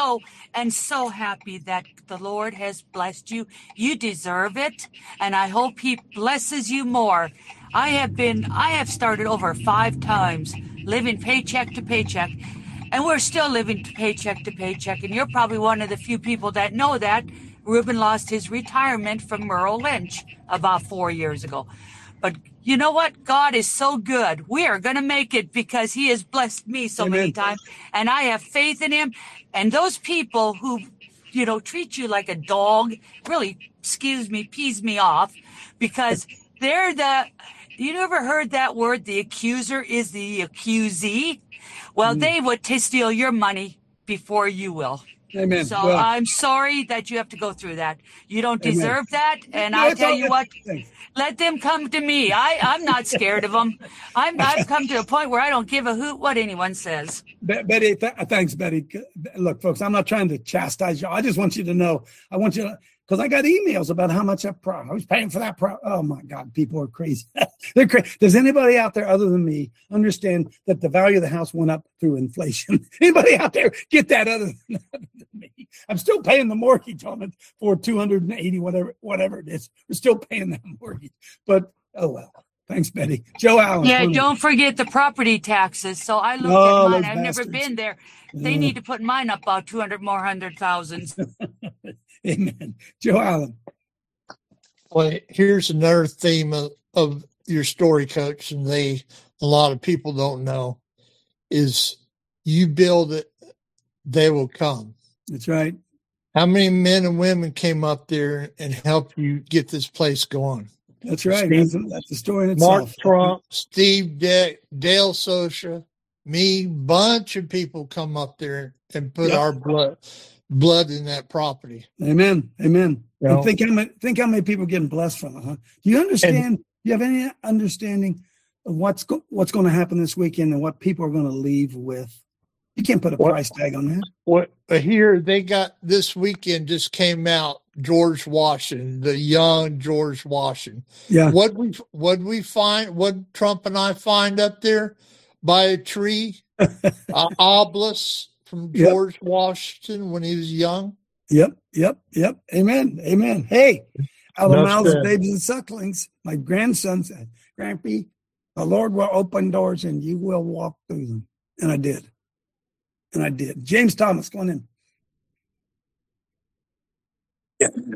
happy that the Lord has blessed you. You deserve it, and I hope He blesses you more. I have started over 5 times living paycheck to paycheck, and we're still living paycheck to paycheck, and you're probably one of the few people that know that. Reuben lost his retirement from Merrill Lynch about 4 years ago. But you know what? God is so good. We are going to make it because He has blessed me so many times. And I have faith in Him. And those people who, treat you like a dog really, pees me off, because they're you ever heard that word? The accuser is the accusee. Well, they would steal your money before you will. Amen. So I'm sorry that you have to go through that. You don't deserve that. And I tell you what, let them come to me. I'm not scared of them. I've come to a point where I don't give a hoot what anyone says. Betty, thanks, Betty. Look, folks, I'm not trying to chastise you. I just want you to know. I want you to, because I got emails about how much I was paying for that. Oh my God, people are crazy. They're crazy. Does anybody out there other than me understand that the value of the house went up through inflation? Anybody out there get that other than me? I'm still paying the mortgage on it for $280, whatever it is. We're still paying that mortgage. But oh well. Thanks, Betty. Joe Allen. Yeah, don't forget the property taxes. So I looked at mine. I've never been there. They need to put mine up about 200,000. Amen. Joe Allen. Well, here's another theme of your story, Coach, and a lot of people don't know, is you build it, they will come. That's right. How many men and women came up there and helped you get this place going? That's right. That's the story in itself. Mark Trump, Steve, Dale Socha, me, bunch of people come up there and put our blood in that property. Amen. Amen. And think how many people are getting blessed from it, huh? Do you understand? Do you have any understanding of what's going to happen this weekend and what people are going to leave with? You can't put a price tag on that. What here they got this weekend just came out. George Washington, the young George Washington. Yeah. What we find? What Trump and I find up there by a tree? Obelisk from George Washington when he was young. Yep. Amen. Hey, out of the mouths of babes and sucklings, my grandson said, "Grampy, the Lord will open doors and you will walk through them." And I did. James Thomas, go on in.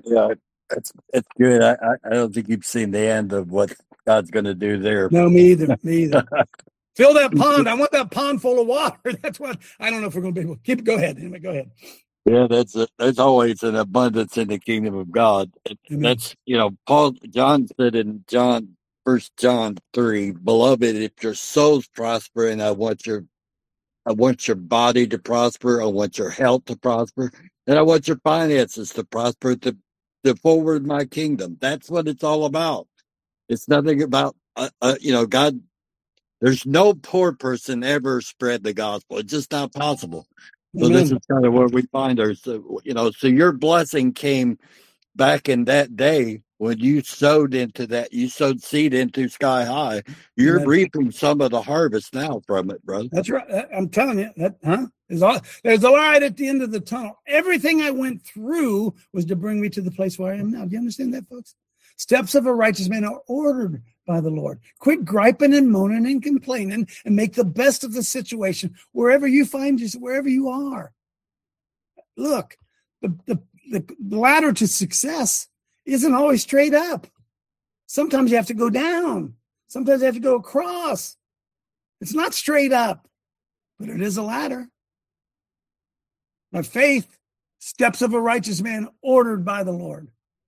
Yeah, it's good. I don't think you've seen the end of what God's going to do there. No, me either. Me either. Fill that pond. I want that pond full of water. That's what I don't know if we're going to be able to keep. Go ahead. Anyway, go ahead. Yeah, there's always an abundance in the kingdom of God. That's John said in 1 John 3, beloved, if your soul's prospering, I want your body to prosper, I want your health to prosper, and I want your finances to prosper to forward my kingdom. That's what it's all about. It's nothing about God. There's no poor person ever spread the gospel. It's just not possible. So this is kind of where we find ourselves. So your blessing came back in that day when you sowed into that. You sowed seed into Sky High. You're reaping some of the harvest now from it, brother. That's right. I'm telling you that. There's a light at the end of the tunnel. Everything I went through was to bring me to the place where I am now. Do you understand that, folks? Steps of a righteous man are ordered by the Lord. Quit griping and moaning and complaining and make the best of the situation wherever you find yourself, wherever you are. Look, the ladder to success isn't always straight up. Sometimes you have to go down. Sometimes you have to go across. It's not straight up, but it is a ladder. By faith, steps of a righteous man ordered by the Lord.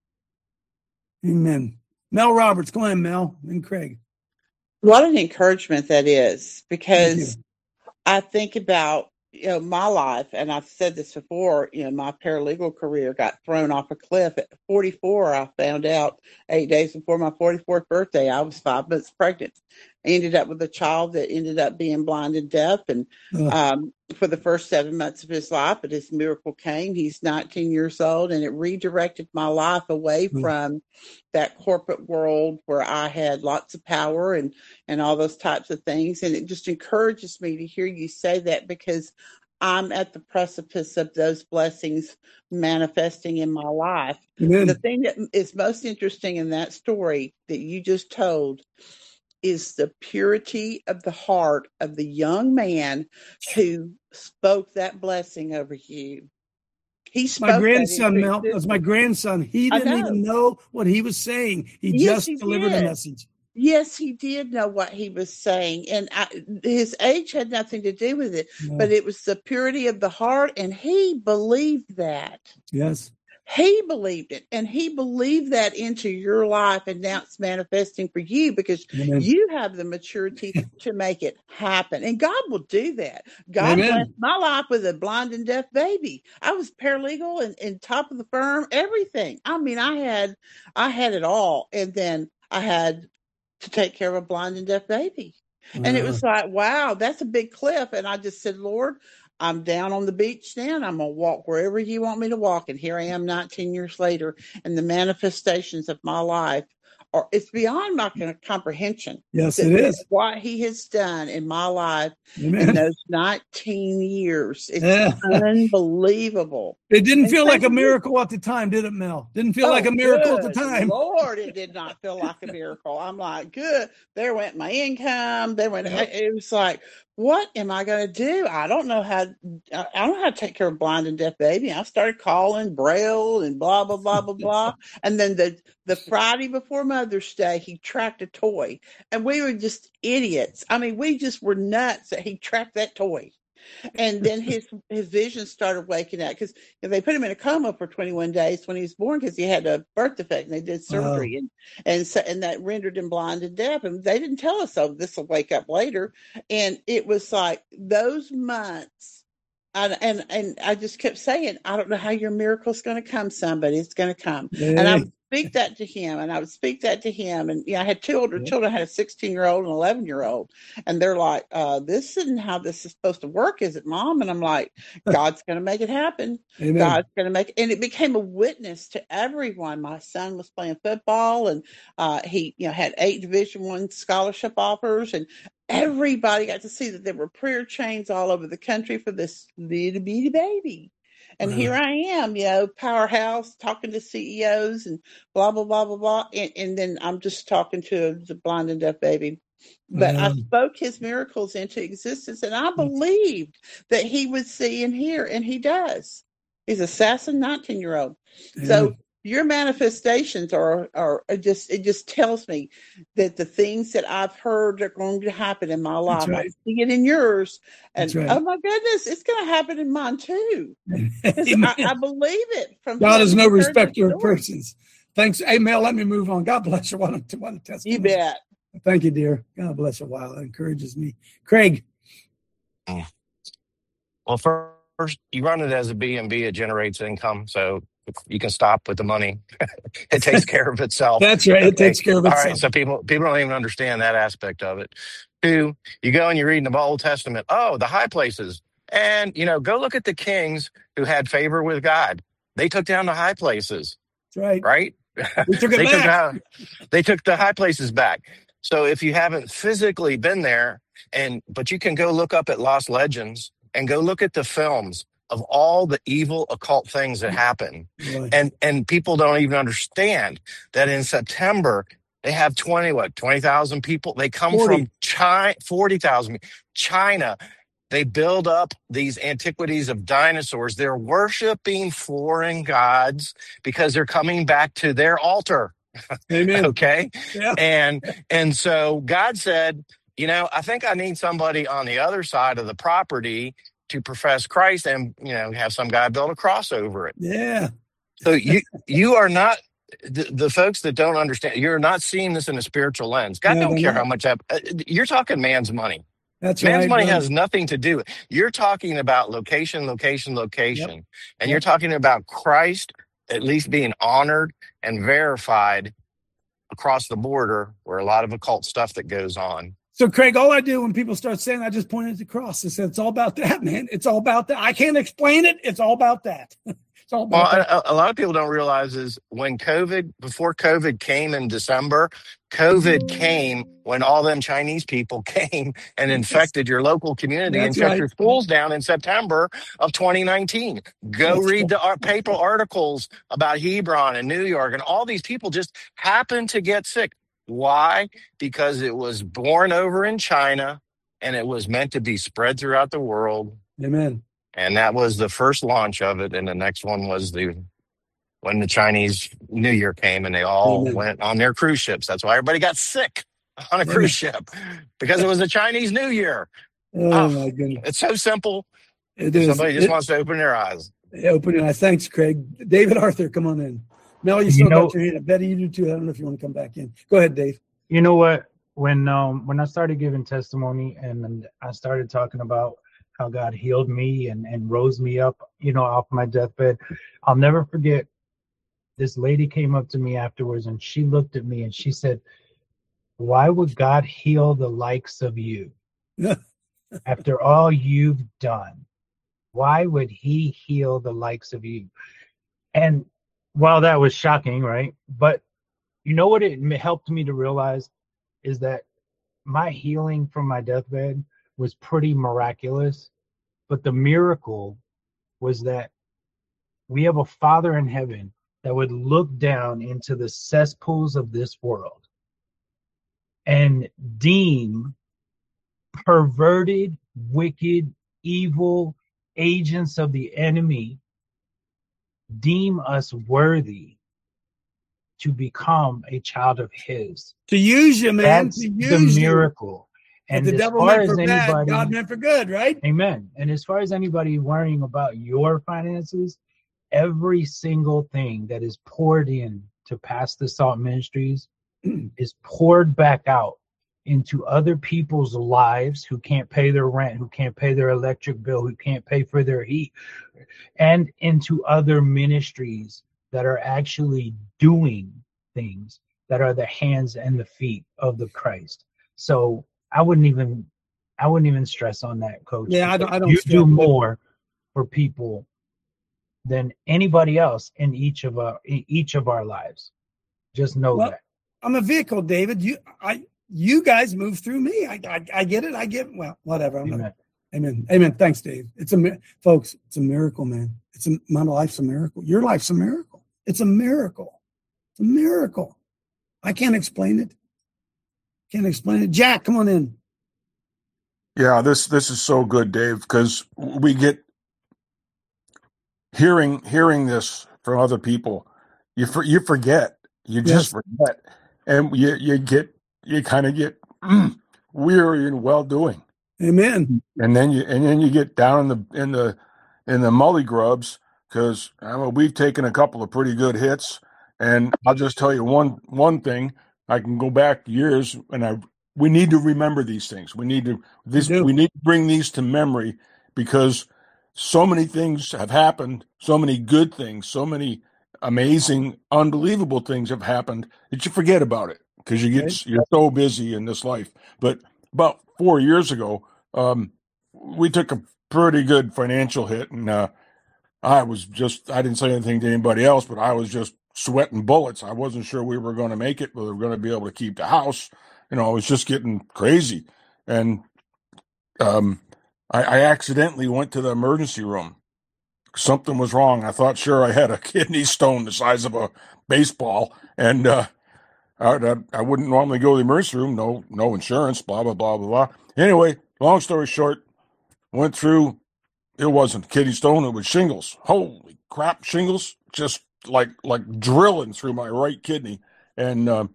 Amen. Mel Roberts, go ahead, Mel, and Craig. What an encouragement that is, because I think about, my life, and I've said this before, my paralegal career got thrown off a cliff at 44. I found out 8 days before my 44th birthday, I was 5 months pregnant. I ended up with a child that ended up being blind and deaf. And for the first 7 months of his life, but his miracle came. He's 19 years old, and it redirected my life away from that corporate world where I had lots of power and all those types of things. And it just encourages me to hear you say that, because I'm at the precipice of those blessings manifesting in my life. Amen. The thing that is most interesting in that story that you just told is the purity of the heart of the young man who spoke that blessing over you. He spoke my grandson, Mel. That was my grandson. He didn't even know what he was saying. He just delivered a message. Yes, he did know what he was saying. And his age had nothing to do with it, but it was the purity of the heart. And he believed that. Yes. He believed it, and he believed that into your life, and now it's manifesting for you because you have the maturity to make it happen. And God will do that. God blessed my life with a blind and deaf baby. I was paralegal and top of the firm, everything. I mean, I had it all, and then I had to take care of a blind and deaf baby. And it was like, wow, that's a big cliff. And I just said, Lord, I'm down on the beach now, and I'm going to walk wherever you want me to walk. And here I am 19 years later, and the manifestations of my life it's beyond my comprehension. Yes, it is. What he has done in my life in those 19 years. It's unbelievable. It didn't feel like a miracle at the time, did it, Mel? Didn't feel like a miracle at the time. Lord, it did not feel like a miracle. I'm like, good. There went my income. It was like, what am I going to do? I don't know how to take care of a blind and deaf baby. I started calling Braille and blah, blah, blah, blah, blah. And then the Friday before Mother's Day, he tracked a toy, and we were just idiots. I mean, we just were nuts that he tracked that toy. And then his vision started waking up, because they put him in a coma for 21 days when he was born because he had a birth defect, and they did surgery, and that rendered him blind and deaf. And they didn't tell us, oh, this will wake up later. And it was like those months. And I just kept saying, I don't know how your miracle's going to come, son, but it's going to come. And I would speak that to him, and I would speak that to him. And I had two older children. I had a 16-year-old and 11-year-old. And they're like, this isn't how this is supposed to work, is it, Mom? And I'm like, God's going to make it happen. Amen. God's going to make it. And it became a witness to everyone. My son was playing football, and he had 8 Division I scholarship offers, and everybody got to see that there were prayer chains all over the country for this little bitty baby. And here I am, powerhouse, talking to CEOs and blah, blah, blah, blah, blah. And then I'm just talking to the blind and deaf baby. But I spoke his miracles into existence, and I believed that he would see and hear, and he does. He's a sassy 19-year-old. So your manifestations are it just tells me that the things that I've heard are going to happen in my life. Right. I see it in yours, and right. oh my goodness, it's going to happen in mine too. I believe it. From God is no respecter of persons. Thanks. Hey, Mel, let me move on. God bless you. What a testimony. You bet. Thank you, dear. God bless you. Wow, that encourages me. Craig. Well, first, you run it as a B&B. It generates income, so you can stop with the money. It takes care of itself. That's right. It takes care of itself. All right, so people don't even understand that aspect of it. Two, you go and you read in the Old Testament, the high places. And, go look at the kings who had favor with God. They took down the high places. That's right. Right? We took it back. They took the high places back. So if you haven't physically been there, but you can go look up at Lost Legends and go look at the films of all the evil occult things that happen. Right. And people don't even understand that in September, they have 20,000 people. They come 40. from China, 40,000. China. They build up these antiquities of dinosaurs. They're worshiping foreign gods because they're coming back to their altar. Amen. Okay. Yeah. And so God said, I think I need somebody on the other side of the property to profess Christ and, have some guy build a cross over it. Yeah. So you are not the folks that don't understand. You're not seeing this in a spiritual lens. God don't care how much you're talking man's money. That's man's right. money has nothing to do. You're talking about location. Yep. And you're talking about Christ at least being honored and verified across the border where a lot of occult stuff that goes on. So, Craig, all I do when people start saying, I just point at the cross. I said, it's all about that, man. It's all about that. I can't explain it. It's all about that. It's all about that. A lot of people don't realize is before COVID came in December, COVID came when all them Chinese people came and infected your local community and shut your schools down in September of 2019. Go read the paper articles about Hebron and New York, and all these people just happened to get sick. Why? Because it was born over in China and it was meant to be spread throughout the world. Amen. And that was the first launch of it. And the next one was when the Chinese New Year came and they all went on their cruise ships. That's why everybody got sick on a cruise ship, because it was the Chinese New Year. Oh my goodness. It's so simple. It is. Somebody just wants to open their eyes. Open your eyes. Thanks, Craig. David Arthur, come on in. Mel, you still got your hand up. Betty, you do too. I don't know if you want to come back in. Go ahead, Dave. You know what? When I started giving testimony and I started talking about how God healed me and rose me up, off my deathbed, I'll never forget. This lady came up to me afterwards and she looked at me and she said, "Why would God heal the likes of you after all you've done? Why would he heal the likes of you?" And while that was shocking, right? But you know what it helped me to realize is that my healing from my deathbed was pretty miraculous. But the miracle was that we have a Father in heaven that would look down into the cesspools of this world and deem perverted, wicked, evil agents of the enemy, deem us worthy to become a child of his. To use you, man. That's the miracle. And the devil meant for bad, God meant for good, right? Amen. And as far as anybody worrying about your finances, every single thing that is poured in to Pass the Salt Ministries is poured back out into other people's lives who can't pay their rent, who can't pay their electric bill, who can't pay for their heat, and into other ministries that are actually doing things that are the hands and the feet of the Christ. So I wouldn't even stress on that, Coach. Yeah, I don't. You do more for people than anybody else in each of our lives. Just know that. I'm a vehicle, David. You guys move through me. I get it. Whatever. Amen. Thanks, Dave. Folks, it's a miracle, man. My life's a miracle. Your life's a miracle. It's a miracle. It's a miracle. I can't explain it. Jack, come on in. Yeah, this is so good, Dave, because we get hearing this from other people, you forget. You just forget, and you kind of get weary and well doing. Amen. And then you get down in the mully grubs, because we've taken a couple of pretty good hits, and I'll just tell you one thing. I can go back years, and we need to remember these things. We need to bring these to memory, because so many things have happened, so many good things, so many amazing, unbelievable things have happened that you forget about it because you're so busy in this life. But about 4 years ago, we took a pretty good financial hit, and I didn't say anything to anybody else, but I was just sweating bullets. I wasn't sure we were going to make it, whether we were going to be able to keep the house. It was just getting crazy. And I accidentally went to the emergency room. Something was wrong. I thought sure I had a kidney stone the size of a baseball, and I wouldn't normally go to the emergency room. No insurance, blah, blah, blah, blah, blah. Anyway, long story short, went through. It wasn't kidney stone. It was shingles. Holy crap, shingles. Just like drilling through my right kidney. And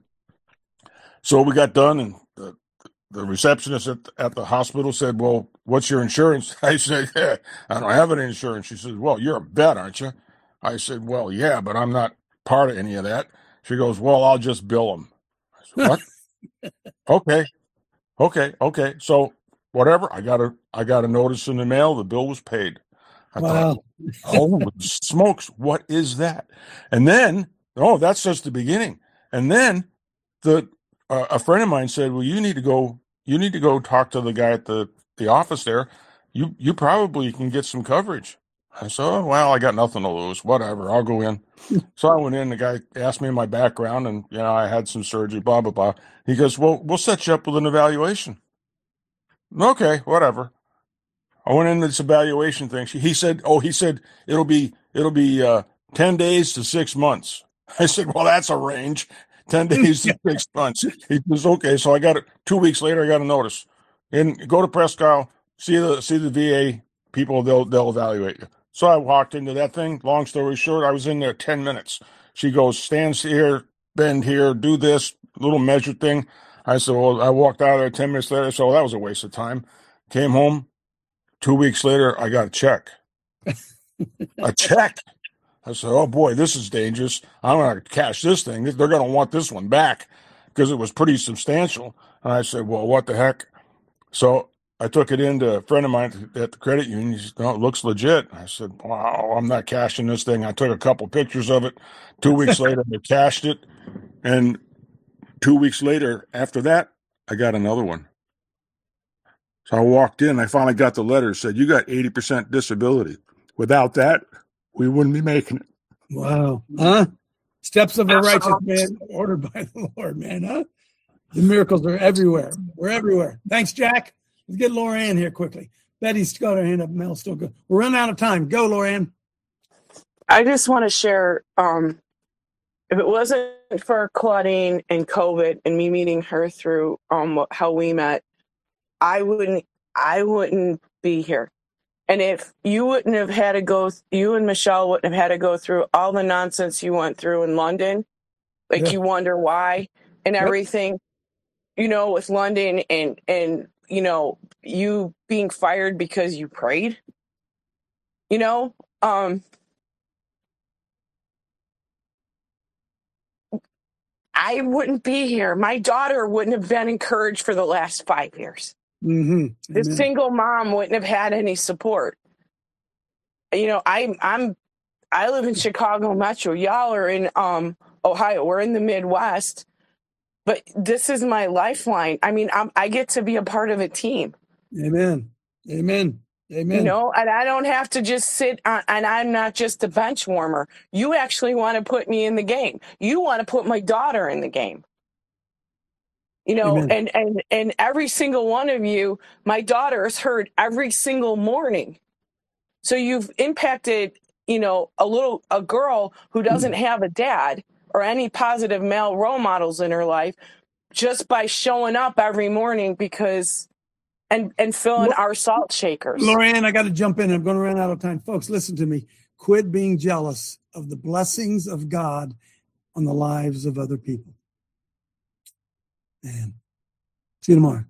so we got done, and the receptionist at the hospital said, well, what's your insurance? I said, yeah, I don't have any insurance. She said, well, you're a vet, aren't you? I said, well, yeah, but I'm not part of any of that. She goes, well, I'll just bill them. I said, what? Okay. So whatever. I got a notice in the mail. The bill was paid. I thought, holy smokes, what is that? And then, that's just the beginning. And then a friend of mine said, well, you need to go talk to the guy at the office there. You probably can get some coverage. I said, oh, well, I got nothing to lose. Whatever, I'll go in. So I went in. The guy asked me my background, and I had some surgery, blah, blah, blah. He goes, well, we'll set you up with an evaluation. Okay, whatever. I went into this evaluation thing. He said it'll be 10 days to 6 months. I said, well, that's a range. 10 days to 6 months. He was okay. So I got it 2 weeks later. I got a notice. And go to Presque Isle, see the VA people. They'll evaluate you. So I walked into that thing. Long story short, I was in there 10 minutes. She goes, stand here, bend here, do this little measure thing. I said, well, I walked out of there 10 minutes later. So that was a waste of time. Came home. 2 weeks later, I got a check. A check. I said, oh, boy, this is dangerous. I'm going to cash this thing. They're going to want this one back because it was pretty substantial. And I said, well, what the heck? So I took it into a friend of mine at the credit union. He said, no, it looks legit. I said, wow, I'm not cashing this thing. I took a couple pictures of it. 2 weeks later, I cashed it. And 2 weeks later, after that, I got another one. So I walked in. I finally got the letter. It said, you got 80% disability. Without that, we wouldn't be making it. Wow. Huh? Steps of a righteous man ordered by the Lord, man. Huh? The miracles are everywhere. We're everywhere. Thanks, Jack. Let's get Lorianne here quickly. Betty's got her hand up. Mel's still good. We're running out of time. Go, Lorianne. I just want to share, if it wasn't for Claudine and COVID and me meeting her through how we met, I wouldn't be here. And if you wouldn't have had to go, you and Michelle wouldn't have had to go through all the nonsense you went through in London, you wonder why and everything, with London and you being fired because you prayed, I wouldn't be here. My daughter wouldn't have been encouraged for the last 5 years. Mm-hmm. The single mom wouldn't have had any support. I live in Chicago Metro. Y'all are in Ohio. We're in the Midwest. But this is my lifeline. I mean, I get to be a part of a team. Amen. And I don't have to just sit on, and I'm not just a bench warmer. You actually want to put me in the game. You want to put my daughter in the game. And every single one of you, my daughter is heard every single morning. So you've impacted, a girl who doesn't have a dad or any positive male role models in her life just by showing up every morning and filling our salt shakers. Lorianne, I got to jump in. I'm going to run out of time. Folks, listen to me. Quit being jealous of the blessings of God on the lives of other people. Man. See you tomorrow.